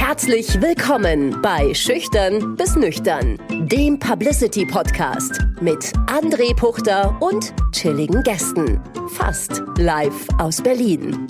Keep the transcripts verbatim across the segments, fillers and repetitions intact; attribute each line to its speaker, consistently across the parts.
Speaker 1: Herzlich willkommen bei Schüchtern bis Nüchtern, dem Publicity-Podcast mit André Puchter und chilligen Gästen. Fast live aus Berlin.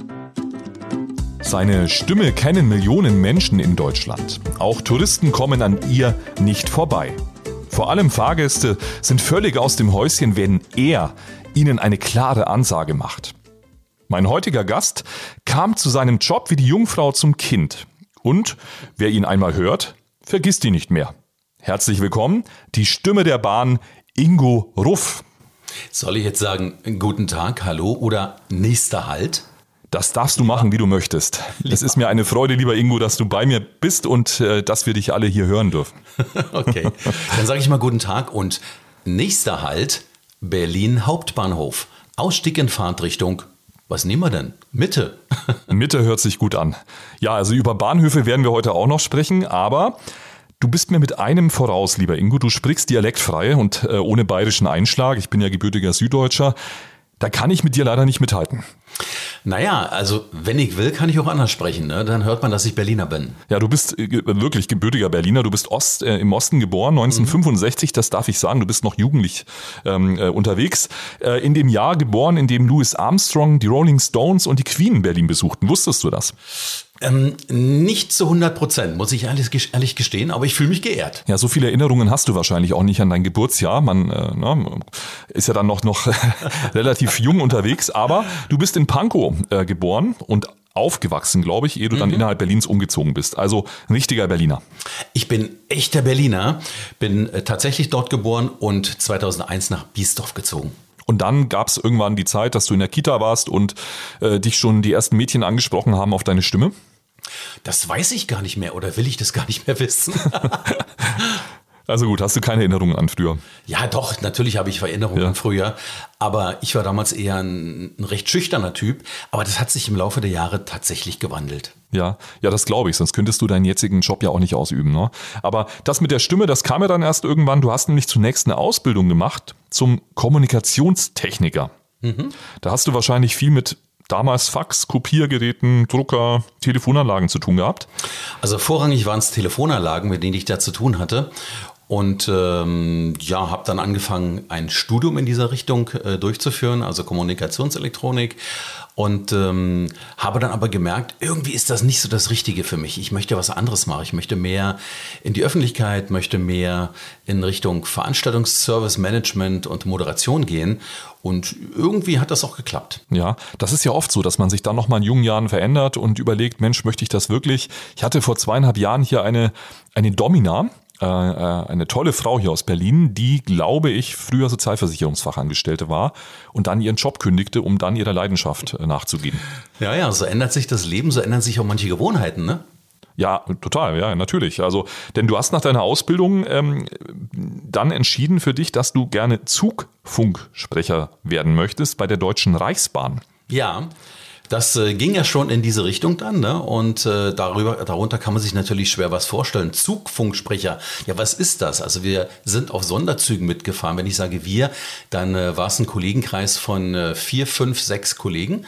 Speaker 2: Seine Stimme kennen Millionen Menschen in Deutschland. Auch Touristen kommen an ihr nicht vorbei. Vor allem Fahrgäste sind völlig aus dem Häuschen, wenn er ihnen eine klare Ansage macht. Mein heutiger Gast kam zu seinem Job wie die Jungfrau zum Kind. Und wer ihn einmal hört, vergisst ihn nicht mehr. Herzlich willkommen, die Stimme der Bahn, Ingo Ruff.
Speaker 3: Soll ich jetzt sagen, guten Tag, hallo oder nächster Halt?
Speaker 2: Das darfst du machen, wie du möchtest. Lieber. Es ist mir eine Freude, lieber Ingo, dass du bei mir bist und äh, dass wir dich alle hier hören dürfen.
Speaker 3: Okay, dann sage ich mal guten Tag und nächster Halt, Berlin Hauptbahnhof. Ausstieg in Fahrtrichtung. Was nehmen wir denn? Mitte.
Speaker 2: Mitte hört sich gut an. Ja, also über Bahnhöfe werden wir heute auch noch sprechen, aber du bist mir mit einem voraus, lieber Ingo. Du sprichst dialektfrei und äh, ohne bayerischen Einschlag. Ich bin ja gebürtiger Süddeutscher. Da kann ich mit dir leider nicht mithalten.
Speaker 3: Naja, also wenn ich will, kann ich auch anders sprechen. Ne? Dann hört man, dass ich Berliner bin.
Speaker 2: Ja, du bist äh, wirklich gebürtiger Berliner. Du bist Ost, äh, im Osten geboren, neunzehnhundertfünfundsechzig, mhm. Das darf ich sagen. Du bist noch jugendlich ähm, äh, unterwegs. Äh, in dem Jahr geboren, in dem Louis Armstrong, die Rolling Stones und die Queen Berlin besuchten. Wusstest du das?
Speaker 3: Ähm, nicht zu hundert Prozent, muss ich ehrlich, ehrlich gestehen, aber ich fühle mich geehrt.
Speaker 2: Ja, so viele Erinnerungen hast du wahrscheinlich auch nicht an dein Geburtsjahr. Man äh, na, ist ja dann noch, noch relativ jung unterwegs, aber du bist in Pankow äh, geboren und aufgewachsen, glaube ich, ehe du dann mhm. innerhalb Berlins umgezogen bist. Also ein richtiger Berliner.
Speaker 3: Ich bin echter Berliner, bin äh, tatsächlich dort geboren und zweitausendeins nach Biesdorf gezogen.
Speaker 2: Und dann gab es irgendwann die Zeit, dass du in der Kita warst und äh, dich schon die ersten Mädchen angesprochen haben auf deine Stimme?
Speaker 3: Das weiß ich gar nicht mehr oder will ich das gar nicht mehr wissen?
Speaker 2: Also gut, hast du keine Erinnerungen an früher?
Speaker 3: Ja doch, natürlich habe ich Erinnerungen
Speaker 2: ja.
Speaker 3: an früher, aber ich war damals eher ein, ein recht schüchterner Typ, aber das hat sich im Laufe der Jahre tatsächlich gewandelt.
Speaker 2: Ja, ja, das glaube ich, sonst könntest du deinen jetzigen Job ja auch nicht ausüben. Ne? Aber das mit der Stimme, das kam ja dann erst irgendwann. Du hast nämlich zunächst eine Ausbildung gemacht zum Kommunikationstechniker. Mhm. Da hast du wahrscheinlich viel mit damals Fax, Kopiergeräten, Drucker, Telefonanlagen zu tun gehabt?
Speaker 3: Also vorrangig waren es Telefonanlagen, mit denen ich da zu tun hatte. Und ähm, ja, habe dann angefangen, ein Studium in dieser Richtung äh, durchzuführen, also Kommunikationselektronik. Und ähm, habe dann aber gemerkt, irgendwie ist das nicht so das Richtige für mich. Ich möchte was anderes machen. Ich möchte mehr in die Öffentlichkeit, möchte mehr in Richtung Veranstaltungsservice, Management und Moderation gehen. Und irgendwie hat das auch geklappt.
Speaker 2: Ja, das ist ja oft so, dass man sich dann nochmal in jungen Jahren verändert und überlegt, Mensch, möchte ich das wirklich? Ich hatte vor zweieinhalb Jahren hier eine, eine Domina, äh, eine tolle Frau hier aus Berlin, die, glaube ich, früher Sozialversicherungsfachangestellte war und dann ihren Job kündigte, um dann ihrer Leidenschaft äh, nachzugehen.
Speaker 3: Ja, ja, so ändert sich das Leben, so ändern sich auch manche Gewohnheiten, ne?
Speaker 2: Ja, total, ja, natürlich. Also, denn du hast nach deiner Ausbildung ähm, dann entschieden für dich, dass du gerne Zugfunksprecher werden möchtest bei der Deutschen Reichsbahn.
Speaker 3: Ja, das äh, ging ja schon in diese Richtung dann, ne? Und äh, darüber, darunter kann man sich natürlich schwer was vorstellen. Zugfunksprecher, ja, was ist das? Also wir sind auf Sonderzügen mitgefahren. Wenn ich sage wir, dann äh, war es ein Kollegenkreis von äh, vier, fünf, sechs Kollegen.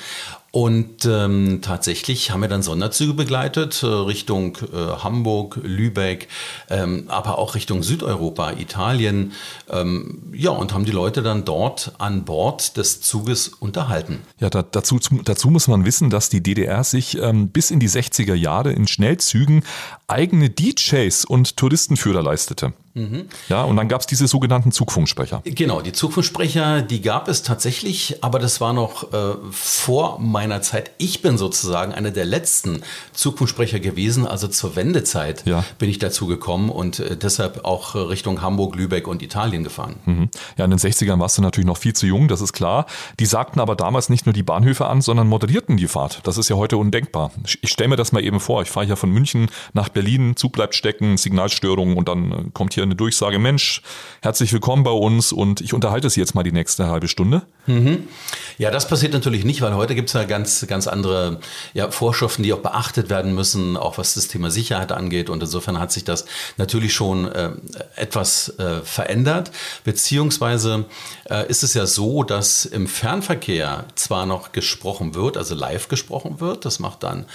Speaker 3: Und ähm, tatsächlich haben wir dann Sonderzüge begleitet, äh, Richtung äh, Hamburg, Lübeck, ähm, aber auch Richtung Südeuropa, Italien. Ähm, ja, und haben die Leute dann dort an Bord des Zuges unterhalten.
Speaker 2: Ja, da, dazu, dazu muss man wissen, dass die D D R sich ähm, bis in die sechziger Jahre in Schnellzügen eigene D Js und Touristenführer leistete. Mhm. Ja, und dann gab es diese sogenannten Zugfunksprecher.
Speaker 3: Genau, die Zugfunksprecher, die gab es tatsächlich, aber das war noch äh, vor meiner Zeit. Ich bin sozusagen einer der letzten Zugfunksprecher gewesen, also zur Wendezeit ja. bin ich dazu gekommen und äh, deshalb auch Richtung Hamburg, Lübeck und Italien gefahren.
Speaker 2: Mhm. Ja, in den sechzigern warst du natürlich noch viel zu jung, das ist klar. Die sagten aber damals nicht nur die Bahnhöfe an, sondern moderierten die Fahrt. Das ist ja heute undenkbar. Ich stelle mir das mal eben vor, ich fahre ja von München nach Berlin, Zug bleibt stecken, Signalstörung und dann kommt hier eine Durchsage, Mensch, herzlich willkommen bei uns und ich unterhalte Sie jetzt mal die nächste halbe Stunde.
Speaker 3: Mhm. Ja, das passiert natürlich nicht, weil heute gibt es ja ganz, ganz andere ja, Vorschriften, die auch beachtet werden müssen, auch was das Thema Sicherheit angeht und insofern hat sich das natürlich schon äh, etwas äh, verändert, beziehungsweise äh, ist es ja so, dass im Fernverkehr zwar noch gesprochen wird, also live gesprochen wird, das macht dann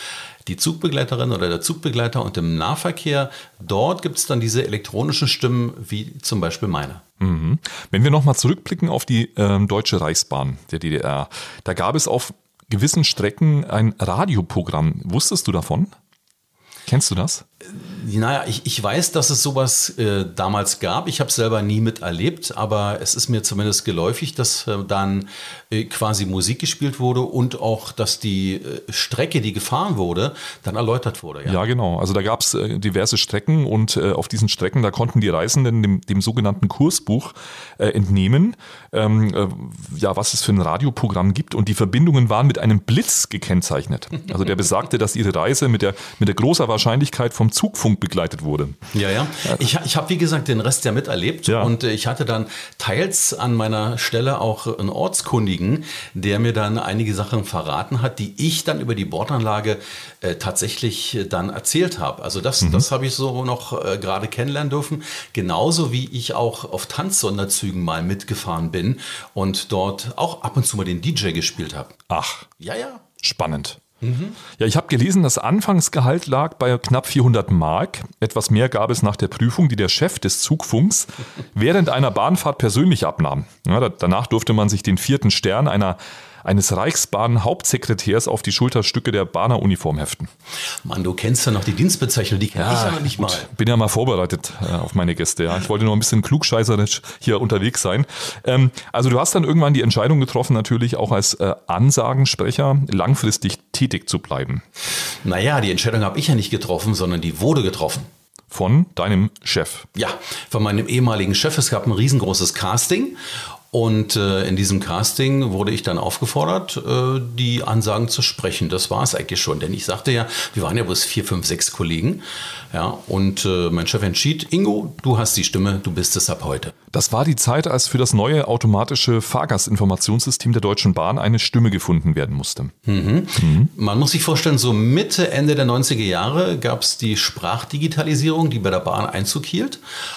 Speaker 3: die Zugbegleiterin oder der Zugbegleiter und im Nahverkehr, dort gibt es dann diese elektronischen Stimmen, wie zum Beispiel meine.
Speaker 2: Mhm. Wenn wir nochmal zurückblicken auf die ähm, Deutsche Reichsbahn der D D R, da gab es auf gewissen Strecken ein Radioprogramm. Wusstest du davon? Kennst du das?
Speaker 3: Naja, ich, ich weiß, dass es sowas äh, damals gab. Ich habe es selber nie miterlebt, aber es ist mir zumindest geläufig, dass äh, dann äh, quasi Musik gespielt wurde und auch, dass die äh, Strecke, die gefahren wurde, dann erläutert wurde.
Speaker 2: Ja, ja genau. Also da gab es äh, diverse Strecken und äh, auf diesen Strecken, da konnten die Reisenden dem, dem sogenannten Kursbuch äh, entnehmen, ähm, äh, ja, was es für ein Radioprogramm gibt, und die Verbindungen waren mit einem Blitz gekennzeichnet. Also der besagte, dass ihre Reise mit der, mit der großer Wahrscheinlichkeit vom Zugfunk begleitet wurde.
Speaker 3: Ja, ja. Ich, ich habe, wie gesagt, den Rest ja miterlebt,
Speaker 2: ja.
Speaker 3: und ich hatte dann teils an meiner Stelle auch einen Ortskundigen, der mir dann einige Sachen verraten hat, die ich dann über die Bordanlage äh, tatsächlich dann erzählt habe. Also das, mhm. das habe ich so noch äh, gerade kennenlernen dürfen. Genauso wie ich auch auf Tanzsonderzügen mal mitgefahren bin und dort auch ab und zu mal den D J gespielt habe.
Speaker 2: Ach.
Speaker 3: Ja, ja.
Speaker 2: Spannend. Mhm. Ja, ich habe gelesen, das Anfangsgehalt lag bei knapp vierhundert Mark. Etwas mehr gab es nach der Prüfung, die der Chef des Zugfunks während einer Bahnfahrt persönlich abnahm. Ja, da, danach durfte man sich den vierten Stern einer eines Reichsbahn-Hauptsekretärs auf die Schulterstücke der Bahneruniform heften.
Speaker 3: Mann, du kennst ja noch die Dienstbezeichnung, die kenne ja, ich ja noch nicht gut. mal.
Speaker 2: Bin ja mal vorbereitet äh, auf meine Gäste. Ja. Ich wollte nur ein bisschen klugscheißerisch hier unterwegs sein. Ähm, also du hast dann irgendwann die Entscheidung getroffen, natürlich auch als äh, Ansagensprecher langfristig tätig zu bleiben.
Speaker 3: Naja, die Entscheidung habe ich ja nicht getroffen, sondern die wurde getroffen.
Speaker 2: Von deinem Chef?
Speaker 3: Ja, von meinem ehemaligen Chef. Es gab ein riesengroßes Casting. Und äh, in diesem Casting wurde ich dann aufgefordert, äh, die Ansagen zu sprechen. Das war es eigentlich schon, denn ich sagte ja, wir waren ja bloß vier, fünf, sechs Kollegen. Ja, und äh, mein Chef entschied, Ingo, du hast die Stimme, du bist es ab heute.
Speaker 2: Das war die Zeit, als für das neue automatische Fahrgastinformationssystem der Deutschen Bahn eine Stimme gefunden werden musste.
Speaker 3: Mhm. Mhm. Man muss sich vorstellen, so Mitte, Ende der neunziger Jahre gab es die Sprachdigitalisierung, die bei der Bahn Einzug hielt.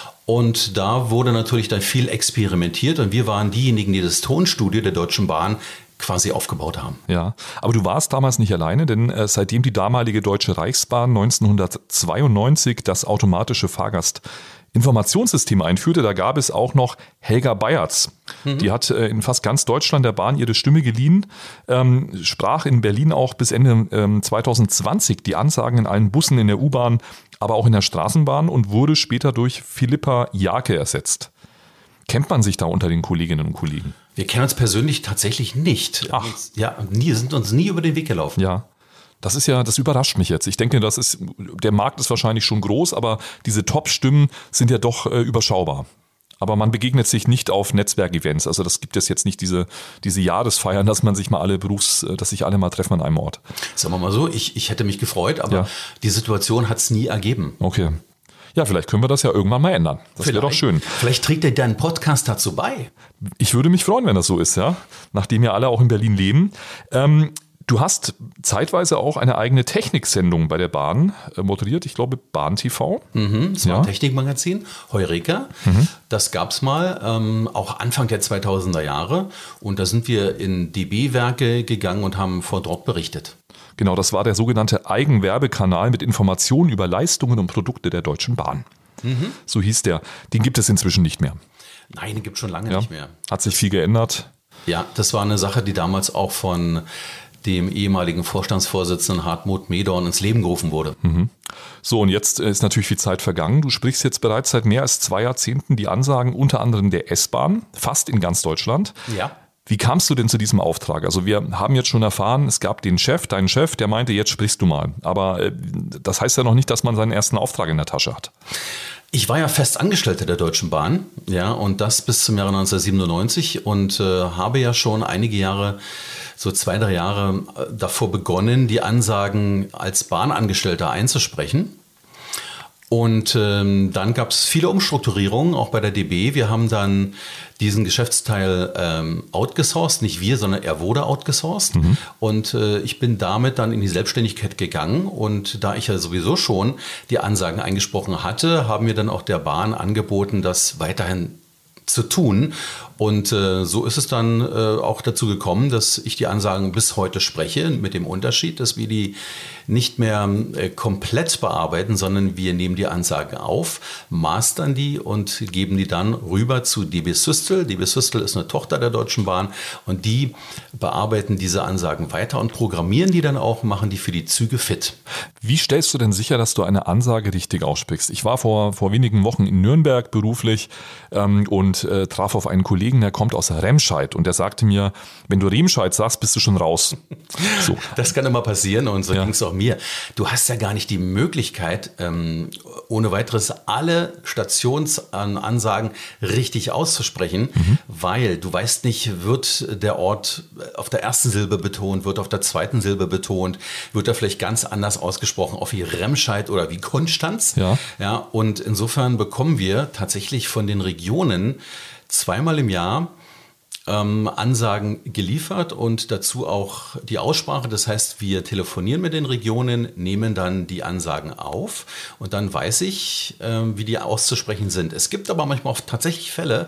Speaker 3: Und da wurde natürlich dann viel experimentiert, und wir waren diejenigen, die das Tonstudio der Deutschen Bahn quasi aufgebaut haben.
Speaker 2: Ja, aber du warst damals nicht alleine, denn äh, seitdem die damalige Deutsche Reichsbahn neunzehnhundertzweiundneunzig das automatische Fahrgastinformationssystem einführte, da gab es auch noch Helga Bayertz. Mhm. Die hat äh, in fast ganz Deutschland der Bahn ihre Stimme geliehen, ähm, sprach in Berlin auch bis Ende ähm, zweitausendzwanzig die Ansagen in allen Bussen, in der U-Bahn, aber auch in der Straßenbahn, und wurde später durch Philippa Jake ersetzt. Kennt man sich da unter den Kolleginnen und Kollegen?
Speaker 3: Wir kennen uns persönlich tatsächlich nicht.
Speaker 2: Ach.
Speaker 3: Ja, nie, sind uns nie über den Weg gelaufen.
Speaker 2: Ja, das ist ja, das überrascht mich jetzt. Ich denke, das ist, der Markt ist wahrscheinlich schon groß, aber diese Top-Stimmen sind ja doch äh, überschaubar. Aber man begegnet sich nicht auf Netzwerkevents. Also das gibt es jetzt nicht, diese, diese Jahresfeiern, dass man sich mal alle Berufs, dass sich alle mal treffen an einem Ort.
Speaker 3: Sagen wir mal so, ich, ich hätte mich gefreut, aber ja. die Situation hat es nie ergeben.
Speaker 2: Okay. Ja, vielleicht können wir das ja irgendwann mal ändern. Das wäre doch schön.
Speaker 3: Vielleicht trägt dir dein Podcast dazu bei.
Speaker 2: Ich würde mich freuen, wenn das so ist, ja. Nachdem ja alle auch in Berlin leben. Ähm, Du hast zeitweise auch eine eigene Techniksendung bei der Bahn äh, moderiert, ich glaube Bahn T V.
Speaker 3: Mhm, das war ein Technikmagazin, Heureka. Mhm. Das gab es mal, ähm, auch Anfang der zweitausender Jahre. Und da sind wir in D B-Werke gegangen und haben vor dort berichtet.
Speaker 2: Genau, das war der sogenannte Eigenwerbekanal mit Informationen über Leistungen und Produkte der Deutschen Bahn. Mhm. So hieß der. Den gibt es inzwischen nicht mehr.
Speaker 3: Nein, den gibt es schon lange ja. nicht mehr.
Speaker 2: Hat sich viel geändert.
Speaker 3: Ja, das war eine Sache, die damals auch von dem ehemaligen Vorstandsvorsitzenden Hartmut Medorn ins Leben gerufen wurde.
Speaker 2: Mhm. So, und jetzt ist natürlich viel Zeit vergangen. Du sprichst jetzt bereits seit mehr als zwei Jahrzehnten die Ansagen unter anderem der S-Bahn, fast in ganz Deutschland.
Speaker 3: Ja.
Speaker 2: Wie kamst du denn zu diesem Auftrag? Also wir haben jetzt schon erfahren, es gab den Chef, deinen Chef, der meinte, jetzt sprichst du mal. Aber äh, das heißt ja noch nicht, dass man seinen ersten Auftrag in der Tasche hat.
Speaker 3: Ich war ja fest Angestellter der Deutschen Bahn, ja, und das bis zum Jahre neunzehnhundertsiebenundneunzig, und äh, habe ja schon einige Jahre, so zwei, drei Jahre äh, davor begonnen, die Ansagen als Bahnangestellter einzusprechen. Und ähm, dann gab es viele Umstrukturierungen, auch bei der D B. Wir haben dann diesen Geschäftsteil ähm, outgesourced, nicht wir, sondern er wurde outgesourced. Mhm. Und äh, ich bin damit dann in die Selbstständigkeit gegangen. Und da ich ja sowieso schon die Ansagen eingesprochen hatte, haben wir dann auch der Bahn angeboten, das weiterhin zu tun. Und äh, so ist es dann äh, auch dazu gekommen, dass ich die Ansagen bis heute spreche, mit dem Unterschied, dass wir die nicht mehr äh, komplett bearbeiten, sondern wir nehmen die Ansagen auf, mastern die und geben die dann rüber zu D B Systel. D B Systel ist eine Tochter der Deutschen Bahn und die bearbeiten diese Ansagen weiter und programmieren die dann auch, machen die für die Züge fit.
Speaker 2: Wie stellst du denn sicher, dass du eine Ansage richtig aussprichst? Ich war vor, vor wenigen Wochen in Nürnberg beruflich ähm, und äh, traf auf einen Kollegen, der kommt aus Remscheid und der sagte mir, wenn du Remscheid sagst, bist du schon raus. So.
Speaker 3: Das kann immer passieren und so
Speaker 2: Ja.
Speaker 3: ging es auch mir. Du hast ja gar nicht die Möglichkeit, ähm, ohne weiteres alle Stationsansagen richtig auszusprechen, mhm. weil du weißt nicht, wird der Ort auf der ersten Silbe betont, wird auf der zweiten Silbe betont, wird er vielleicht ganz anders ausgesprochen, auch wie Remscheid oder wie Konstanz.
Speaker 2: Ja.
Speaker 3: Ja, und insofern bekommen wir tatsächlich von den Regionen zweimal im Jahr ähm, Ansagen geliefert und dazu auch die Aussprache. Das heißt, wir telefonieren mit den Regionen, nehmen dann die Ansagen auf und dann weiß ich, ähm, wie die auszusprechen sind. Es gibt aber manchmal auch tatsächlich Fälle,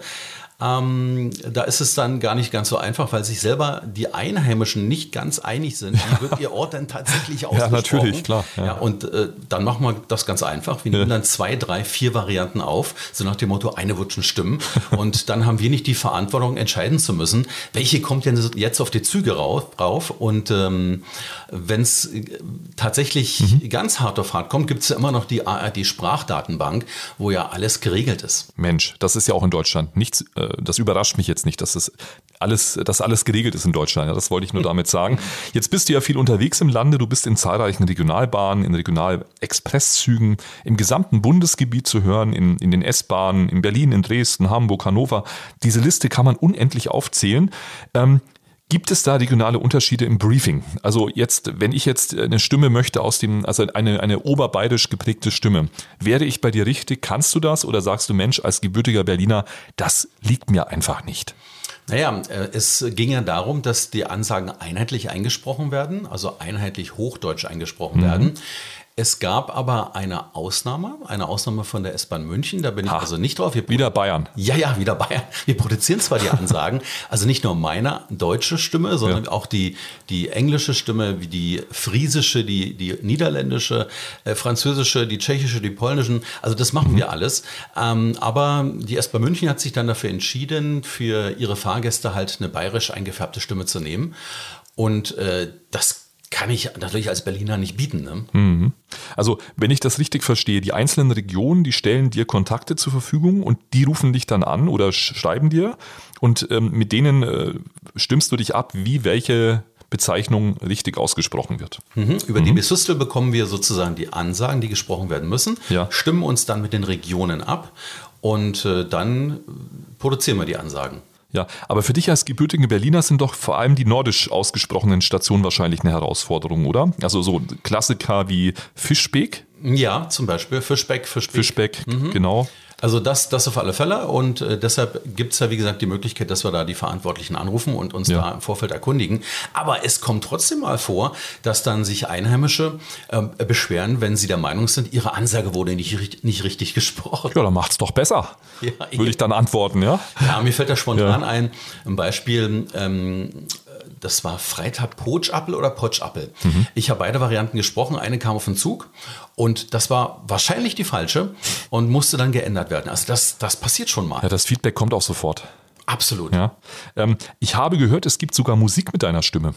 Speaker 3: Ähm, da ist es dann gar nicht ganz so einfach, weil sich selber die Einheimischen nicht ganz einig sind. Wie wird ihr Ort denn tatsächlich ausgesprochen?
Speaker 2: Ja, natürlich, klar. Ja.
Speaker 3: Ja, und äh, dann machen wir das ganz einfach. Wir nehmen
Speaker 2: Ja.
Speaker 3: dann zwei, drei, vier Varianten auf, so nach dem Motto, eine wird schon stimmen. Und dann haben wir nicht die Verantwortung, entscheiden zu müssen, welche kommt denn jetzt auf die Züge rauf. rauf. Und ähm, wenn es tatsächlich mhm. ganz hart auf hart kommt, gibt es ja immer noch die A R D-Sprachdatenbank, wo ja alles geregelt ist.
Speaker 2: Mensch, das ist ja auch in Deutschland nichts. Äh, das überrascht mich jetzt nicht, dass das alles, dass alles geregelt ist in Deutschland. Ja, das wollte ich nur damit sagen. Jetzt bist du ja viel unterwegs im Lande. Du bist in zahlreichen Regionalbahnen, in Regional-Expresszügen im gesamten Bundesgebiet zu hören, in, in den S-Bahnen, in Berlin, in Dresden, Hamburg, Hannover. Diese Liste kann man unendlich aufzählen. Ähm, Gibt es da regionale Unterschiede im Briefing? Also jetzt, wenn ich jetzt eine Stimme möchte aus dem, also eine, eine oberbayerisch geprägte Stimme, wäre ich bei dir richtig? Kannst du das oder sagst du, Mensch, als gebürtiger Berliner, das liegt mir einfach nicht?
Speaker 3: Naja, es ging ja darum, dass die Ansagen einheitlich eingesprochen werden, also einheitlich Hochdeutsch eingesprochen mhm. werden. Es gab aber eine Ausnahme, eine Ausnahme von der S-Bahn München, da bin ich ha, also nicht drauf. Wir
Speaker 2: wieder Bayern.
Speaker 3: Ja, ja, wieder Bayern. Wir produzieren zwar die Ansagen, also nicht nur meine deutsche Stimme, sondern ja. auch die, die englische Stimme, wie die friesische, die, die niederländische, äh, französische, die tschechische, die polnischen, also das machen mhm. wir alles. Ähm, aber die S-Bahn München hat sich dann dafür entschieden, für ihre Fahrgäste halt eine bayerisch eingefärbte Stimme zu nehmen. Und äh, das kann ich natürlich als Berliner nicht bieten. Ne?
Speaker 2: Mhm. Also wenn ich das richtig verstehe, die einzelnen Regionen, die stellen dir Kontakte zur Verfügung und die rufen dich dann an oder schreiben dir und ähm, mit denen äh, stimmst du dich ab, wie welche Bezeichnung richtig ausgesprochen wird.
Speaker 3: Mhm. Über
Speaker 2: mhm.
Speaker 3: D B Systel bekommen wir sozusagen die Ansagen, die gesprochen werden müssen,
Speaker 2: ja.
Speaker 3: stimmen uns dann mit den Regionen ab und äh, dann produzieren wir die Ansagen.
Speaker 2: Ja, aber für dich als gebürtigen Berliner sind doch vor allem die nordisch ausgesprochenen Stationen wahrscheinlich eine Herausforderung, oder? Also so Klassiker wie Fischbeck?
Speaker 3: Ja, zum Beispiel Fischbeck, Fischbeck.
Speaker 2: Fischbeck, mhm. genau.
Speaker 3: Also das, das auf alle Fälle und äh, deshalb gibt es ja wie gesagt die Möglichkeit, dass wir da die Verantwortlichen anrufen und uns ja. da im Vorfeld erkundigen. Aber es kommt trotzdem mal vor, dass dann sich Einheimische äh, beschweren, wenn sie der Meinung sind, ihre Ansage wurde nicht, nicht richtig gesprochen.
Speaker 2: Ja, dann macht's doch besser,
Speaker 3: ja,
Speaker 2: würde ich dann antworten, ja?
Speaker 3: Ja, mir fällt da spontan
Speaker 2: ja.
Speaker 3: ein, ein Beispiel, ähm, das war Freitag Pochappel oder Potchappel. Mhm. Ich habe beide Varianten gesprochen, eine kam auf den Zug und das war wahrscheinlich die falsche und musste dann geändert werden. Also das, das passiert schon mal.
Speaker 2: Ja, das Feedback kommt auch sofort.
Speaker 3: Absolut.
Speaker 2: Ja. Ähm, ich habe gehört, es gibt sogar Musik mit deiner Stimme.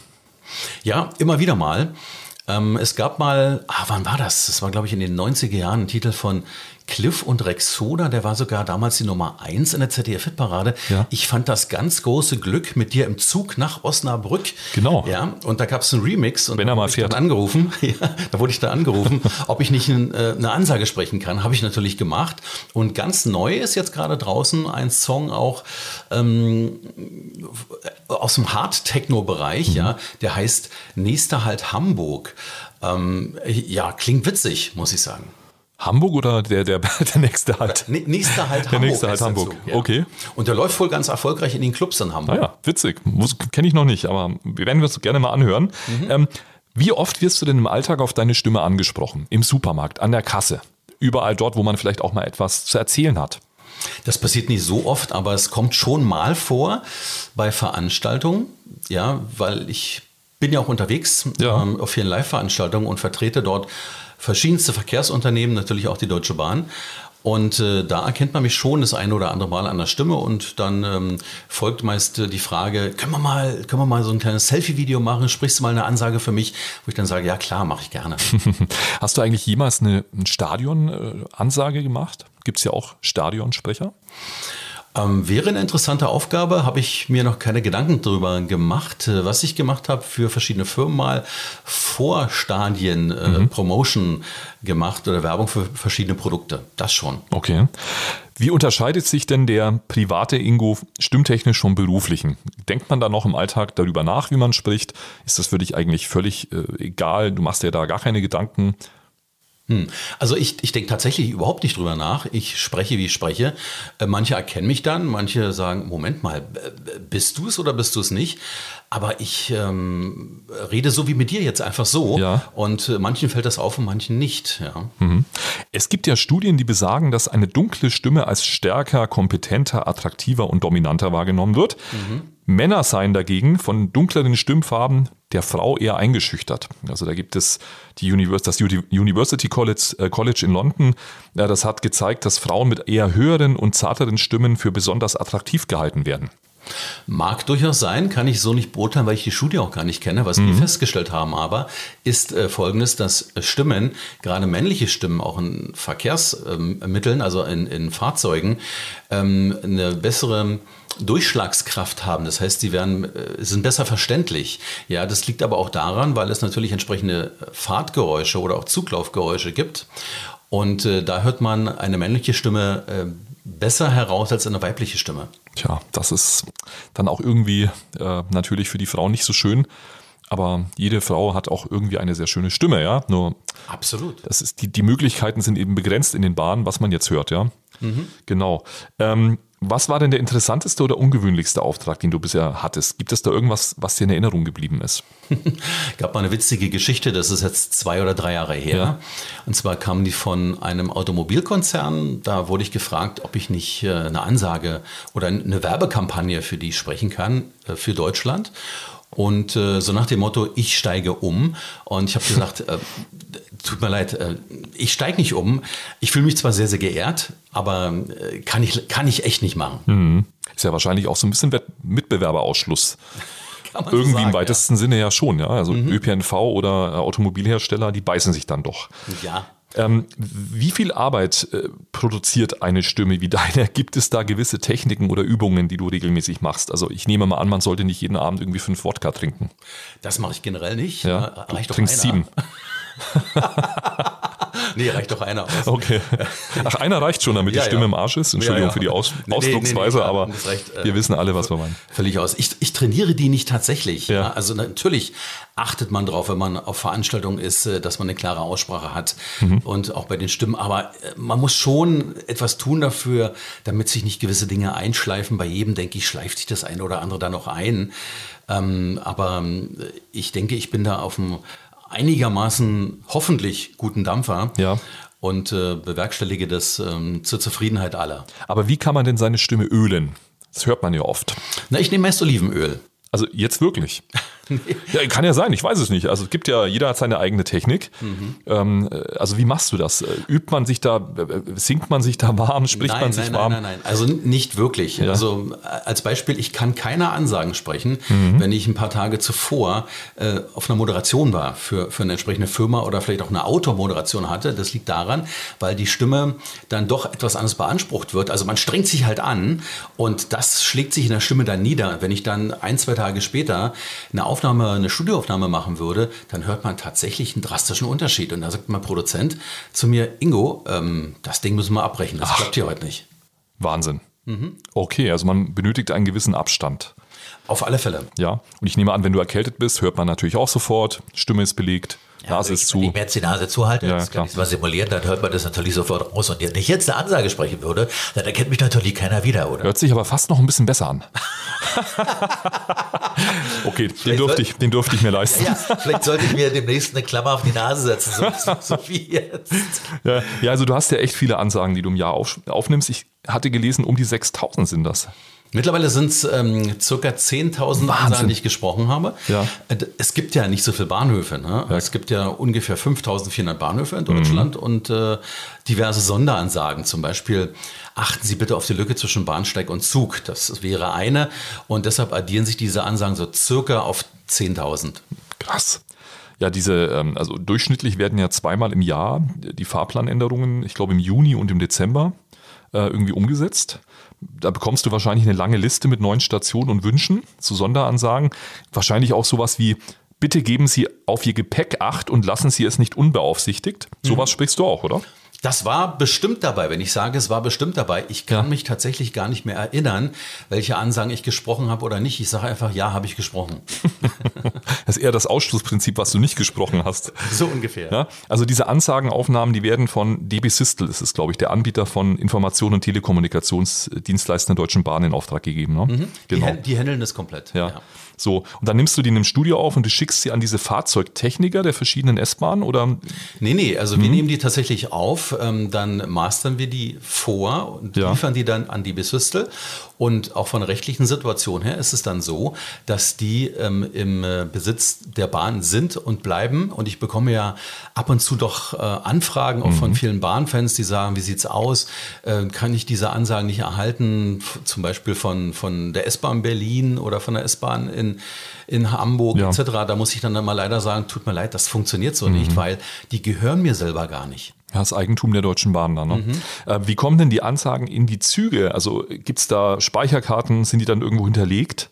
Speaker 3: Ja, immer wieder mal. Ähm, es gab mal, ah, wann war das? Das war, glaube ich, in den neunziger Jahren ein Titel von Cliff und Rexona, der war sogar damals die Nummer eins in der Z D F-Hitparade.
Speaker 2: Ja.
Speaker 3: Ich fand das ganz große Glück mit dir im Zug nach Osnabrück.
Speaker 2: Genau.
Speaker 3: Ja, und da gab es einen Remix. Und
Speaker 2: wenn er mal
Speaker 3: da
Speaker 2: fährt.
Speaker 3: Dann angerufen, ja, da wurde ich dann angerufen, ob ich nicht ein, äh, eine Ansage sprechen kann. Habe ich natürlich gemacht. Und ganz neu ist jetzt gerade draußen ein Song auch ähm, aus dem Hard-Techno-Bereich, mhm. ja, der heißt Nächster Halt Hamburg. Ähm, ja, klingt witzig, muss ich sagen.
Speaker 2: Hamburg oder der, der, der nächste Halt?
Speaker 3: Der nächste Halt
Speaker 2: der
Speaker 3: Hamburg.
Speaker 2: Nächste Halt Hamburg,
Speaker 3: dazu, ja.
Speaker 2: Okay.
Speaker 3: Und der läuft wohl ganz erfolgreich in den Clubs in Hamburg.
Speaker 2: Naja, witzig. Kenne ich noch nicht, aber wir werden uns gerne mal anhören. Mhm. Ähm, wie oft wirst du denn im Alltag auf deine Stimme angesprochen? Im Supermarkt, an der Kasse, überall dort, wo man vielleicht auch mal etwas zu erzählen hat?
Speaker 3: Das passiert nicht so oft, aber es kommt schon mal vor bei Veranstaltungen, ja, weil ich bin ja auch unterwegs
Speaker 2: ja.
Speaker 3: ähm, auf vielen Live-Veranstaltungen und vertrete dort verschiedenste Verkehrsunternehmen, natürlich auch die Deutsche Bahn. Und äh, da erkennt man mich schon das eine oder andere Mal an der Stimme und dann ähm, folgt meist äh, die Frage, können wir mal, können wir mal so ein kleines Selfie-Video machen, sprichst du mal eine Ansage für mich, wo ich dann sage, ja klar, mache ich gerne.
Speaker 2: Hast du eigentlich jemals eine, eine Stadion-Ansage gemacht? Gibt es ja auch Stadionsprecher?
Speaker 3: Ähm, wäre eine interessante Aufgabe, habe ich mir noch keine Gedanken drüber gemacht. Was ich gemacht habe, für verschiedene Firmen mal vor Stadien äh, mhm. Promotion gemacht oder Werbung für verschiedene Produkte. Das schon.
Speaker 2: Okay. Wie unterscheidet sich denn der private Ingo stimmtechnisch vom beruflichen? Denkt man da noch im Alltag darüber nach, wie man spricht? Ist das für dich eigentlich völlig äh, egal? Du machst dir da gar keine Gedanken?
Speaker 3: Hm. Also ich, ich denke tatsächlich überhaupt nicht drüber nach. Ich spreche, wie ich spreche. Äh, manche erkennen mich dann, manche sagen, Moment mal, bist du es oder bist du es nicht? Aber ich ähm, rede so wie mit dir jetzt einfach so.
Speaker 2: Ja.
Speaker 3: Und äh, manchen fällt das auf und manchen nicht. Ja.
Speaker 2: Mhm. Es gibt ja Studien, die besagen, dass eine dunkle Stimme als stärker, kompetenter, attraktiver und dominanter wahrgenommen wird. Mhm. Männer seien dagegen von dunkleren Stimmfarben der Frau eher eingeschüchtert. Also da gibt es die Univers- das University College, äh, College in London. Ja, das hat gezeigt, dass Frauen mit eher höheren und zarteren Stimmen für besonders attraktiv gehalten werden.
Speaker 3: Mag durchaus sein, kann ich so nicht beurteilen, weil ich die Studie auch gar nicht kenne. Was mhm. wir festgestellt haben aber, ist äh, Folgendes, dass Stimmen, gerade männliche Stimmen, auch in Verkehrsmitteln, also in, in Fahrzeugen, ähm, eine bessere Durchschlagskraft haben. Das heißt, sie werden, äh, sind besser verständlich. Ja, das liegt aber auch daran, weil es natürlich entsprechende Fahrtgeräusche oder auch Zuglaufgeräusche gibt. Und äh, da hört man eine männliche Stimme äh, besser heraus als eine weibliche Stimme.
Speaker 2: Tja, das ist dann auch irgendwie äh, natürlich für die Frau nicht so schön. Aber jede Frau hat auch irgendwie eine sehr schöne Stimme, ja. Nur
Speaker 3: absolut.
Speaker 2: Das ist die, die Möglichkeiten sind eben begrenzt in den Bahnen, was man jetzt hört, ja.
Speaker 3: Mhm.
Speaker 2: Genau. Ähm, was war denn der interessanteste oder ungewöhnlichste Auftrag, den du bisher hattest? Gibt es da irgendwas, was dir in Erinnerung geblieben ist?
Speaker 3: Gab mal eine witzige Geschichte, das ist jetzt zwei oder drei Jahre her.
Speaker 2: Ja.
Speaker 3: Und zwar kam die von einem Automobilkonzern. Da wurde ich gefragt, ob ich nicht eine Ansage oder eine Werbekampagne für die sprechen kann, für Deutschland. Und äh, so nach dem Motto, ich steige um. Und ich habe gesagt, äh, tut mir leid, äh, ich steige nicht um. Ich fühle mich zwar sehr, sehr geehrt, aber äh, kann, ich, kann ich echt nicht machen.
Speaker 2: Mhm. Ist ja wahrscheinlich auch so ein bisschen Mitbewerberausschluss.
Speaker 3: Kann man
Speaker 2: Irgendwie
Speaker 3: so sagen,
Speaker 2: im weitesten
Speaker 3: ja.
Speaker 2: Sinne ja schon. Ja? Also
Speaker 3: mhm.
Speaker 2: Ö P N V oder Automobilhersteller, die beißen sich dann doch.
Speaker 3: Ja.
Speaker 2: Ähm, wie viel Arbeit äh, produziert eine Stimme wie deine? Gibt es da gewisse Techniken oder Übungen, die du regelmäßig machst? Also ich nehme mal an, man sollte nicht jeden Abend irgendwie fünf Wodka trinken.
Speaker 3: Das mache ich generell nicht.
Speaker 2: Ja,
Speaker 3: reicht
Speaker 2: du
Speaker 3: doch
Speaker 2: trinkst
Speaker 3: einer.
Speaker 2: sieben.
Speaker 3: Nee, reicht doch einer aus.
Speaker 2: Okay. Ach, einer reicht schon, damit
Speaker 3: ja,
Speaker 2: die Stimme
Speaker 3: ja.
Speaker 2: im Arsch ist. Entschuldigung
Speaker 3: ja, ja.
Speaker 2: für die Aus-
Speaker 3: nee,
Speaker 2: Ausdrucksweise,
Speaker 3: nee, nee,
Speaker 2: aber
Speaker 3: das reicht, äh,
Speaker 2: wir wissen alle, was wir meinen.
Speaker 3: Völlig aus. Ich, ich trainiere die nicht tatsächlich.
Speaker 2: Ja.
Speaker 3: Ja. Also natürlich achtet man drauf, wenn man auf Veranstaltungen ist, dass man eine klare Aussprache hat mhm. und auch bei den Stimmen. Aber man muss schon etwas tun dafür, damit sich nicht gewisse Dinge einschleifen. Bei jedem, denke ich, schleift sich das eine oder andere da noch ein. Ähm, aber ich denke, ich bin da auf einem einigermaßen hoffentlich guten Dampfer.
Speaker 2: Ja.
Speaker 3: Und äh, bewerkstellige das ähm, zur Zufriedenheit aller.
Speaker 2: Aber wie kann man denn seine Stimme ölen? Das hört man ja oft.
Speaker 3: Na, ich nehme meist Olivenöl.
Speaker 2: Also jetzt wirklich? Ja, kann ja sein, ich weiß es nicht. Also es gibt ja, jeder hat seine eigene Technik. Mhm. Ähm, also wie machst du das? Übt man sich da, singt man sich da warm, spricht
Speaker 3: nein,
Speaker 2: man sich
Speaker 3: nein,
Speaker 2: warm?
Speaker 3: Nein, nein, nein, also nicht wirklich.
Speaker 2: Ja.
Speaker 3: Also als Beispiel, ich kann keine Ansagen sprechen,
Speaker 2: mhm.
Speaker 3: wenn ich ein paar Tage zuvor äh, auf einer Moderation war für, für eine entsprechende Firma oder vielleicht auch eine Outdoor-Moderation hatte. Das liegt daran, weil die Stimme dann doch etwas anderes beansprucht wird. Also man strengt sich halt an und das schlägt sich in der Stimme dann nieder. Wenn ich dann ein, zwei Tage später eine Aufnahme, eine Studioaufnahme machen würde, dann hört man tatsächlich einen drastischen Unterschied. Und da sagt mein Produzent zu mir, Ingo, ähm, das Ding müssen wir abbrechen, das
Speaker 2: Ach.
Speaker 3: klappt hier heute nicht.
Speaker 2: Wahnsinn.
Speaker 3: Mhm.
Speaker 2: Okay, also man benötigt einen gewissen Abstand.
Speaker 3: Auf alle Fälle.
Speaker 2: Ja, und ich nehme an, wenn du erkältet bist, hört man natürlich auch sofort, Stimme ist belegt,
Speaker 4: Ja,
Speaker 2: Nase
Speaker 4: also
Speaker 2: ist
Speaker 4: ich,
Speaker 2: zu.
Speaker 4: Wenn ich mir jetzt die Nase zuhalte,
Speaker 2: Ja,
Speaker 4: das kann
Speaker 2: klar.
Speaker 4: ich mal simulieren, dann hört man das natürlich sofort raus. Und wenn ich jetzt eine Ansage sprechen würde, dann erkennt mich natürlich keiner wieder, oder?
Speaker 2: Hört sich aber fast noch ein bisschen besser an. Okay, den durfte, ich, den durfte ich mir leisten.
Speaker 4: Ja, vielleicht sollte ich mir demnächst eine Klammer auf die Nase setzen, so, so, so wie jetzt.
Speaker 2: Ja, ja, also du hast ja echt viele Ansagen, die du im Jahr auf, aufnimmst. Ich hatte gelesen, um die sechstausend sind das.
Speaker 3: Mittlerweile sind es ähm, circa zehntausend Ansagen, die ich gesprochen habe.
Speaker 2: Ja.
Speaker 3: Äh, Es gibt ja nicht so viele Bahnhöfe. Ne?
Speaker 2: Ja.
Speaker 3: Es gibt ja ungefähr fünftausendvierhundert Bahnhöfe in Deutschland
Speaker 2: Mhm.
Speaker 3: und äh, diverse Sonderansagen. Zum Beispiel, achten Sie bitte auf die Lücke zwischen Bahnsteig und Zug. Das wäre eine. Und deshalb addieren sich diese Ansagen so circa auf zehntausend.
Speaker 2: Krass. Ja, diese, ähm, also durchschnittlich werden ja zweimal im Jahr die Fahrplanänderungen, ich glaube im Juni und im Dezember, äh, irgendwie umgesetzt. Da bekommst du wahrscheinlich eine lange Liste mit neuen Stationen und Wünschen zu Sonderansagen. Wahrscheinlich auch sowas wie, bitte geben Sie auf Ihr Gepäck Acht und lassen Sie es nicht unbeaufsichtigt. Sowas sprichst du auch, oder?
Speaker 3: Das war bestimmt dabei, wenn ich sage, es war bestimmt dabei. Ich kann
Speaker 2: Ja.
Speaker 3: mich tatsächlich gar nicht mehr erinnern, welche Ansagen ich gesprochen habe oder nicht. Ich sage einfach, ja, habe ich gesprochen.
Speaker 2: Das ist eher das Ausschlussprinzip, was du nicht gesprochen hast.
Speaker 3: So ungefähr.
Speaker 2: Ja, also diese Ansagenaufnahmen, die werden von D B Systel, das ist, glaube ich, der Anbieter von Information- und Telekommunikationsdienstleistern der Deutschen Bahn in Auftrag gegeben. Ne?
Speaker 3: Die,
Speaker 2: Genau.
Speaker 3: hä- die handeln das komplett.
Speaker 2: Ja. So, und dann nimmst du die in einem Studio auf und du schickst sie an diese Fahrzeugtechniker der verschiedenen S-Bahnen oder?
Speaker 3: Nee, nee, also wir
Speaker 2: Mhm.
Speaker 3: nehmen die tatsächlich auf, ähm, dann mastern wir die vor und
Speaker 2: Ja.
Speaker 3: liefern die dann an die D B Systel. Und auch von der rechtlichen Situation her ist es dann so, dass die ähm, im äh, Besitz der Bahn sind und bleiben. Und ich bekomme ja ab und zu doch äh, Anfragen auch von vielen Bahnfans, die sagen, wie sieht's aus? Äh, kann ich diese Ansagen nicht erhalten? F- Zum Beispiel von, von der S-Bahn Berlin oder von der S-Bahn in, in Hamburg
Speaker 2: Ja.
Speaker 3: et cetera. Da muss ich dann mal leider sagen, tut mir leid, das funktioniert so nicht, weil die gehören mir selber gar nicht.
Speaker 2: Ja, das Eigentum der Deutschen Bahn dann. Ne? Äh, wie kommen denn die Ansagen in die Züge? Also gibt's da Speicherkarten, sind die dann irgendwo hinterlegt?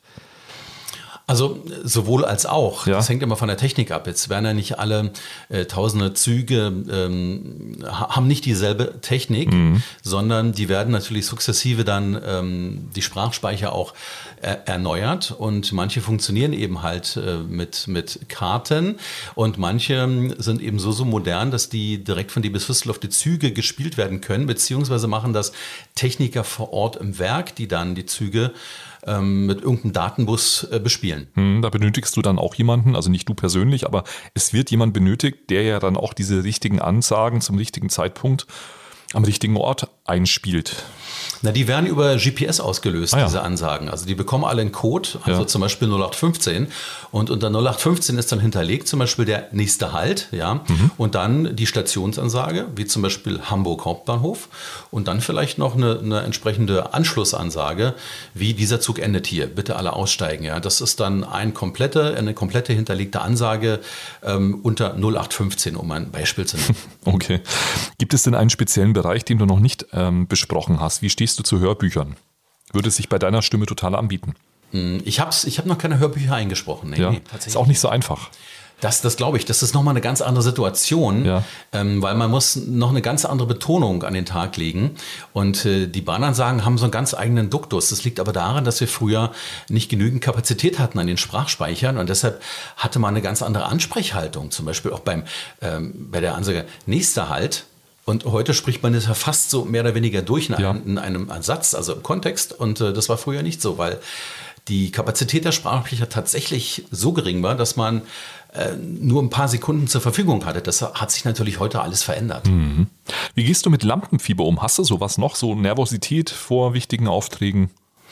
Speaker 3: Also sowohl als auch.
Speaker 2: Ja.
Speaker 3: Das hängt immer von der Technik ab. Jetzt werden ja nicht alle äh, tausende Züge, ähm, ha- haben nicht dieselbe Technik, sondern die werden natürlich sukzessive dann ähm, die Sprachspeicher auch er erneuert und manche funktionieren eben halt äh, mit, mit Karten und manche ähm, sind eben so, so modern, dass die direkt von D B Systel auf die Züge gespielt werden können, beziehungsweise machen das Techniker vor Ort im Werk, die dann die Züge ähm, mit irgendeinem Datenbus äh, bespielen.
Speaker 2: Hm, da benötigst du dann auch jemanden, also nicht du persönlich, aber es wird jemand benötigt, der ja dann auch diese richtigen Ansagen zum richtigen Zeitpunkt am richtigen Ort einspielt.
Speaker 3: Na, die werden über G P S ausgelöst,
Speaker 2: Ah, ja.
Speaker 3: diese Ansagen. Also die bekommen alle einen Code, also
Speaker 2: Ja.
Speaker 3: zum Beispiel null acht fünfzehn. Und unter null acht fünfzehn ist dann hinterlegt zum Beispiel der nächste Halt, ja.
Speaker 2: Mhm.
Speaker 3: Und dann die Stationsansage, wie zum Beispiel Hamburg Hauptbahnhof. Und dann vielleicht noch eine, eine entsprechende Anschlussansage, wie dieser Zug endet hier. Bitte alle aussteigen, ja. Das ist dann ein komplette, eine komplette hinterlegte Ansage ähm, unter null acht fünfzehn, um ein Beispiel zu nennen.
Speaker 2: Okay. Gibt es denn einen speziellen Bereich, den du noch nicht ähm, besprochen hast? Wie stehst du zu Hörbüchern? Würde es sich bei deiner Stimme total anbieten?
Speaker 3: Ich habe ich hab noch keine Hörbücher eingesprochen. Nee,
Speaker 2: Ja,
Speaker 3: nee,
Speaker 2: ist auch nicht so einfach.
Speaker 3: Das, das glaube ich, das ist nochmal eine ganz andere Situation,
Speaker 2: Ja.
Speaker 3: ähm, weil man muss noch eine ganz andere Betonung an den Tag legen. Und äh, die Bahnansagen haben so einen ganz eigenen Duktus. Das liegt aber daran, dass wir früher nicht genügend Kapazität hatten an den Sprachspeichern und deshalb hatte man eine ganz andere Ansprechhaltung. Zum Beispiel auch beim, ähm, bei der Ansage nächster Halt. Und heute spricht man das ja fast so mehr oder weniger durch in,
Speaker 2: Ja.
Speaker 3: einem, in einem Satz, also im Kontext. Und äh, das war früher nicht so, weil die Kapazität der Sprachsprecher tatsächlich so gering war, dass man äh, nur ein paar Sekunden zur Verfügung hatte. Das hat sich natürlich heute alles verändert.
Speaker 2: Wie gehst du mit Lampenfieber um? Hast du sowas noch? So Nervosität vor wichtigen Aufträgen?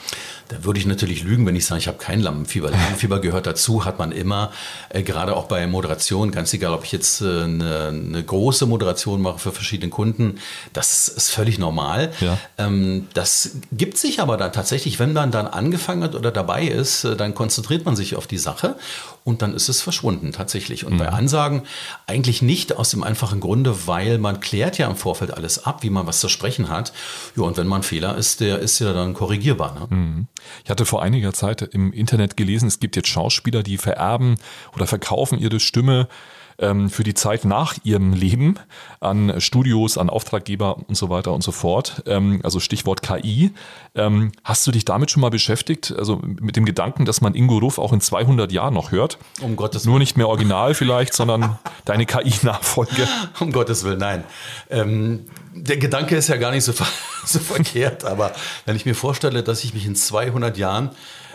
Speaker 3: Da würde ich natürlich lügen, wenn ich sage, ich habe kein Lampenfieber. Lampenfieber gehört dazu, hat man immer, äh, gerade auch bei Moderation, ganz egal, ob ich jetzt äh, eine, eine große Moderation mache für verschiedene Kunden, das ist völlig normal.
Speaker 2: Ja.
Speaker 3: Ähm, das gibt sich aber dann tatsächlich, wenn man dann angefangen hat oder dabei ist, äh, dann konzentriert man sich auf die Sache und dann ist es verschwunden tatsächlich. Und bei Ansagen eigentlich nicht aus dem einfachen Grunde, weil man klärt ja im Vorfeld alles ab, wie man was zu sprechen hat. Ja, und wenn man ein Fehler ist, der ist ja dann korrigierbar. Ne?
Speaker 2: Ich hatte vor einiger Zeit im Internet gelesen, es gibt jetzt Schauspieler, die vererben oder verkaufen ihre Stimme ähm, für die Zeit nach ihrem Leben an Studios, an Auftraggeber und so weiter und so fort. Ähm, also Stichwort K I. Ähm, hast du dich damit schon mal beschäftigt? Also mit dem Gedanken, dass man Ingo Ruff auch in zweihundert Jahren noch hört?
Speaker 3: Um Gottes
Speaker 2: Nur
Speaker 3: Willen.
Speaker 2: nicht mehr original vielleicht, sondern deine K I-Nachfolge.
Speaker 3: Um Gottes Willen, nein. Ähm, der Gedanke ist ja gar nicht so, ver- so verkehrt, aber wenn ich mir vorstelle, dass ich mich in zweihundert Jahren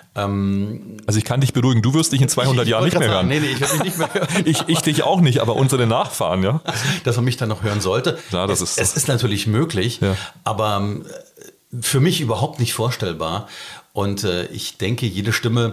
Speaker 3: ähm,
Speaker 2: Also ich kann dich beruhigen, du wirst dich in zweihundert
Speaker 3: ich, ich
Speaker 2: Jahren nicht
Speaker 3: wollte
Speaker 2: mehr
Speaker 3: gerade
Speaker 2: hören.
Speaker 3: sagen, Nee, nee, ich werde mich nicht mehr hören.
Speaker 2: Ich, ich dich auch nicht, aber unsere Nachfahren, ja.
Speaker 3: Dass man mich dann noch hören sollte.
Speaker 2: Ja, das
Speaker 3: es,
Speaker 2: ist
Speaker 3: es ist natürlich möglich,
Speaker 2: Ja.
Speaker 3: aber ähm, für mich überhaupt nicht vorstellbar. Und äh, ich denke, jede Stimme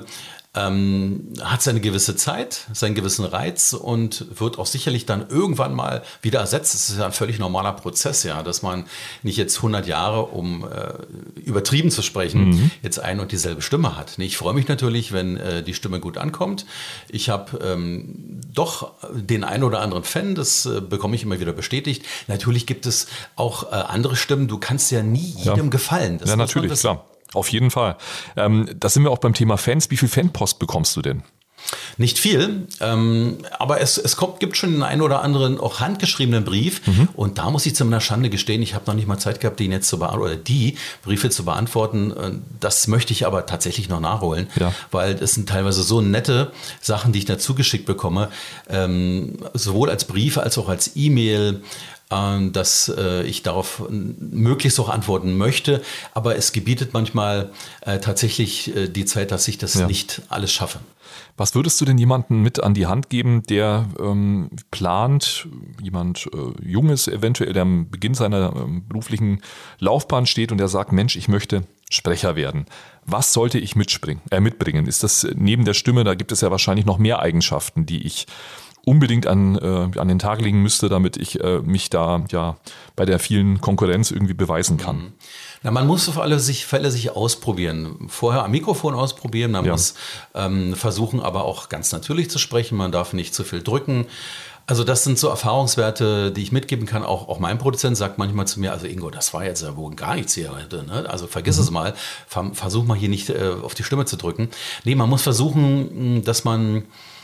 Speaker 3: ähm, hat seine gewisse Zeit, seinen gewissen Reiz und wird auch sicherlich dann irgendwann mal wieder ersetzt. Das ist ja ein völlig normaler Prozess, ja, dass man nicht jetzt hundert Jahre, um äh, übertrieben zu sprechen, mhm. jetzt ein und dieselbe Stimme hat. Nee, ich freue mich natürlich, wenn äh, die Stimme gut ankommt. Ich habe ähm, doch den einen oder anderen Fan, das äh, bekomme ich immer wieder bestätigt. Natürlich gibt es auch äh, andere Stimmen. Du kannst ja nie jedem
Speaker 2: Ja.
Speaker 3: gefallen. Das
Speaker 2: Ja,
Speaker 3: muss man
Speaker 2: natürlich,
Speaker 3: wissen.
Speaker 2: klar. Auf jeden Fall. Ähm, da sind wir auch beim Thema Fans. Wie viel Fanpost bekommst du denn?
Speaker 3: Nicht viel, ähm, aber es, es kommt, gibt schon den einen oder anderen auch handgeschriebenen Brief.
Speaker 2: Mhm.
Speaker 3: Und da muss ich zu meiner Schande gestehen, ich habe noch nicht mal Zeit gehabt, den jetzt zu beantworten oder die Briefe zu beantworten. Das möchte ich aber tatsächlich noch nachholen,
Speaker 2: Ja.
Speaker 3: weil es sind teilweise so nette Sachen, die ich dazu geschickt bekomme, ähm, sowohl als Briefe als auch als E-Mail, dass äh, ich darauf möglichst auch antworten möchte. Aber es gebietet manchmal äh, tatsächlich äh, die Zeit, dass ich das
Speaker 2: Ja.
Speaker 3: nicht alles schaffe.
Speaker 2: Was würdest du denn jemandem mit an die Hand geben, der ähm, plant, jemand äh, Junges eventuell, der am Beginn seiner ähm, beruflichen Laufbahn steht und der sagt, Mensch, ich möchte Sprecher werden. Was sollte ich mitspringen, äh, mitbringen? Ist das neben der Stimme, da gibt es ja wahrscheinlich noch mehr Eigenschaften, die ich unbedingt an, äh, an den Tag legen müsste, damit ich äh, mich da ja bei der vielen Konkurrenz irgendwie beweisen kann.
Speaker 3: Mhm. Na, man muss auf alle sich, Fälle sich ausprobieren. Vorher am Mikrofon ausprobieren, man
Speaker 2: Ja.
Speaker 3: muss ähm, versuchen, aber auch ganz natürlich zu sprechen. Man darf nicht zu viel drücken. Also das sind so Erfahrungswerte, die ich mitgeben kann. Auch, auch mein Produzent sagt manchmal zu mir, also Ingo, das war jetzt ja wohl gar nichts hier heute. Ne? Also vergiss mhm. es mal, Ver- versuch mal hier nicht äh, auf die Stimme zu drücken. Nee, man muss versuchen, dass man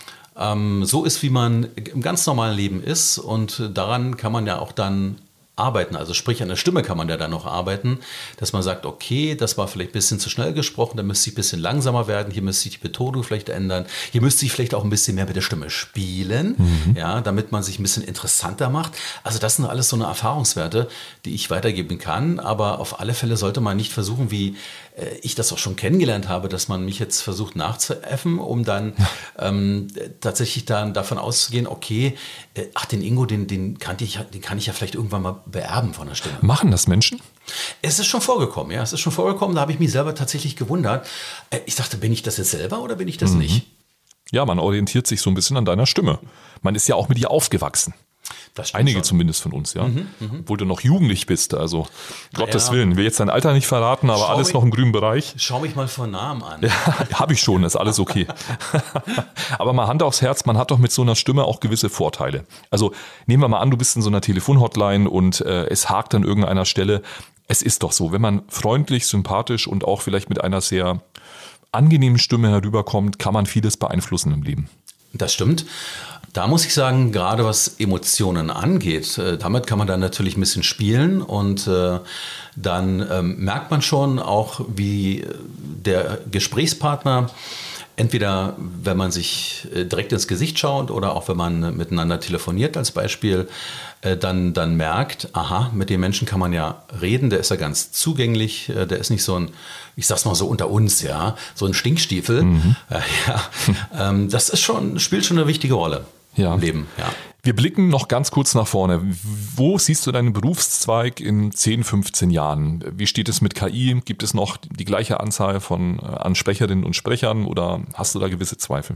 Speaker 3: ähm, so ist, wie man im ganz normalen Leben ist. Und daran kann man ja auch dann arbeiten. Also sprich, an der Stimme kann man ja dann noch arbeiten, dass man sagt, okay, das war vielleicht ein bisschen zu schnell gesprochen, da müsste ich ein bisschen langsamer werden, hier müsste ich die Betonung vielleicht ändern, hier müsste ich vielleicht auch ein bisschen mehr mit der Stimme spielen, mhm. ja, damit man sich ein bisschen interessanter macht. Also das sind alles so eine Erfahrungswerte, die ich weitergeben kann, aber auf alle Fälle sollte man nicht versuchen, wie äh, ich das auch schon kennengelernt habe, dass man mich jetzt versucht nachzuäffen, um dann ähm, tatsächlich dann davon auszugehen, okay, äh, ach, den Ingo, den, den kannte ich, den kann ich ja vielleicht irgendwann mal beerben von der Stimme.
Speaker 2: Machen das Menschen?
Speaker 3: Es ist schon vorgekommen, ja. Es ist schon vorgekommen, da habe ich mich selber tatsächlich gewundert. Ich dachte, bin ich das jetzt selber oder bin ich das mhm. nicht?
Speaker 2: Ja, man orientiert sich so ein bisschen an deiner Stimme. Man ist ja auch mit ihr aufgewachsen.
Speaker 3: Das
Speaker 2: Einige
Speaker 3: schon.
Speaker 2: zumindest von uns, ja.
Speaker 3: Mhm, mh.
Speaker 2: Obwohl du noch jugendlich bist, also Gottes
Speaker 3: ja.
Speaker 2: Willen. Ich will jetzt dein Alter nicht verraten, aber
Speaker 3: Schau
Speaker 2: alles
Speaker 3: mich,
Speaker 2: noch im grünen Bereich.
Speaker 3: Schau mich mal von Namen an.
Speaker 2: Ja, habe ich schon, ist alles okay. Aber mal Hand aufs Herz, man hat doch mit so einer Stimme auch gewisse Vorteile. Also nehmen wir mal an, du bist in so einer Telefonhotline und äh, es hakt an irgendeiner Stelle. Es ist doch so, wenn man freundlich, sympathisch und auch vielleicht mit einer sehr angenehmen Stimme herüberkommt, kann man vieles beeinflussen im Leben.
Speaker 3: Das stimmt. Da muss ich sagen, gerade was Emotionen angeht, äh, damit kann man dann natürlich ein bisschen spielen und äh, dann ähm, merkt man schon auch, wie der Gesprächspartner entweder, wenn man sich äh, direkt ins Gesicht schaut oder auch wenn man äh, miteinander telefoniert als Beispiel, äh, dann, dann merkt, aha, mit dem Menschen kann man ja reden, der ist ja ganz zugänglich, äh, der ist nicht so ein, ich sag's mal so unter uns, ja, so ein Stinkstiefel. Mhm. Äh, ja, ähm, das ist schon, spielt schon eine wichtige Rolle.
Speaker 2: Ja.
Speaker 3: Im Leben, ja.
Speaker 2: Wir blicken noch ganz kurz nach vorne. Wo siehst du deinen Berufszweig in zehn, fünfzehn Jahren? Wie steht es mit K I? Gibt es noch die gleiche Anzahl von an Sprecherinnen und Sprechern oder hast du da gewisse Zweifel?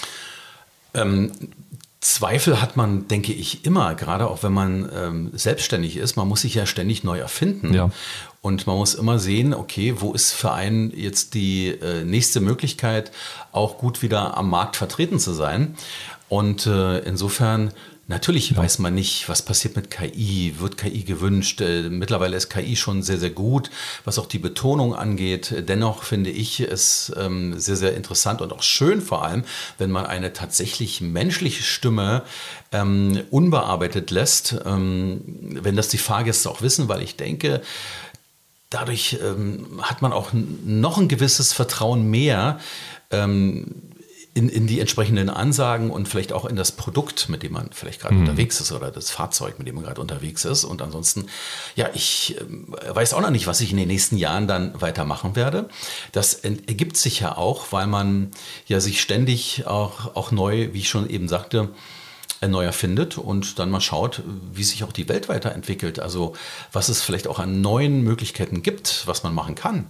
Speaker 3: Ähm, Zweifel hat man, denke ich, immer, gerade auch wenn man ähm, selbstständig ist. Man muss sich ja ständig neu erfinden.
Speaker 2: Ja.
Speaker 3: Und man muss immer sehen, okay, wo ist für einen jetzt die äh, nächste Möglichkeit, auch gut wieder am Markt vertreten zu sein. Und äh, insofern, Natürlich ja. weiß man nicht, was passiert mit K I, wird K I gewünscht. Äh, mittlerweile ist K I schon sehr, sehr gut, was auch die Betonung angeht. Dennoch finde ich es ähm, sehr, sehr interessant und auch schön vor allem, wenn man eine tatsächlich menschliche Stimme ähm, unbearbeitet lässt, ähm, wenn das die Fahrgäste auch wissen, weil ich denke, dadurch ähm, hat man auch noch ein gewisses Vertrauen mehr ähm, In, in die entsprechenden Ansagen und vielleicht auch in das Produkt, mit dem man vielleicht gerade mhm. unterwegs ist oder das Fahrzeug, mit dem man gerade unterwegs ist. Und ansonsten, ja, ich äh, weiß auch noch nicht, was ich in den nächsten Jahren dann weitermachen werde. Das ergibt sich ja auch, weil man ja sich ständig auch, auch neu, wie ich schon eben sagte, neu erfindet und dann mal schaut, wie sich auch die Welt weiterentwickelt. Also was es vielleicht auch an neuen Möglichkeiten gibt, was man machen kann.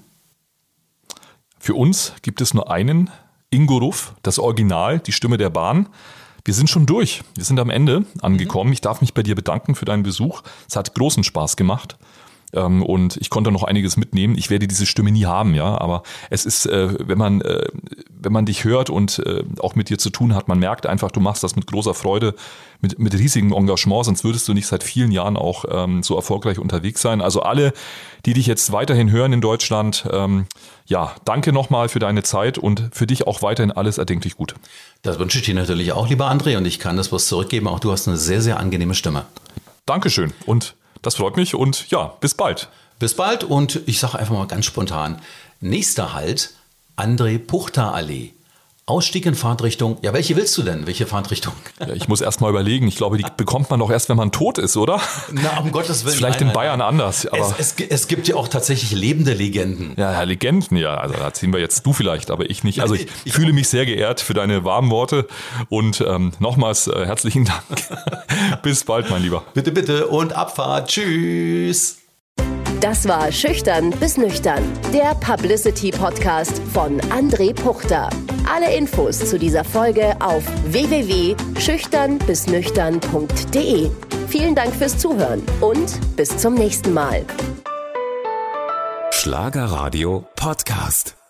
Speaker 2: Für uns gibt es nur einen Ingo Ruff, das Original, die Stimme der Bahn. Wir sind schon durch. Wir sind am Ende angekommen. Ich darf mich bei dir bedanken für deinen Besuch. Es hat großen Spaß gemacht. Und ich konnte noch einiges mitnehmen. Ich werde diese Stimme nie haben, ja. Aber es ist, wenn man, wenn man dich hört und auch mit dir zu tun hat, man merkt einfach, du machst das mit großer Freude, mit, mit riesigem Engagement, sonst würdest du nicht seit vielen Jahren auch so erfolgreich unterwegs sein. Also alle, die dich jetzt weiterhin hören in Deutschland, ja, danke nochmal für deine Zeit und für dich auch weiterhin alles erdenklich gut.
Speaker 3: Das wünsche ich dir natürlich auch, lieber André, und ich kann das was zurückgeben. Auch du hast eine sehr, sehr angenehme Stimme.
Speaker 2: Dankeschön und das freut mich und ja, bis bald.
Speaker 3: Bis bald und ich sage einfach mal ganz spontan, nächster Halt, André-Puchta-Allee. Ausstieg in Fahrtrichtung. Ja, welche willst du denn? Welche Fahrtrichtung?
Speaker 2: Ja, ich muss erst mal überlegen. Ich glaube, die bekommt man doch erst, wenn man tot ist, oder?
Speaker 3: Na, um Gottes Willen.
Speaker 2: Ist vielleicht nein, in Bayern nein. anders. Aber
Speaker 3: es, es, es gibt ja auch tatsächlich lebende Legenden.
Speaker 2: Ja, Legenden, ja. Also da ziehen wir jetzt du vielleicht, aber ich nicht. Also ich, ich fühle mich sehr geehrt für deine warmen Worte und ähm, nochmals äh, herzlichen Dank. Bis bald, mein Lieber.
Speaker 3: Bitte, bitte und Abfahrt. Tschüss.
Speaker 1: Das war Schüchtern bis Nüchtern, der Publicity-Podcast von André Puchta. Alle Infos zu dieser Folge auf w w w punkt schüchtern bis nüchtern punkt de. Vielen Dank fürs Zuhören und bis zum nächsten Mal.
Speaker 5: Schlagerradio Podcast.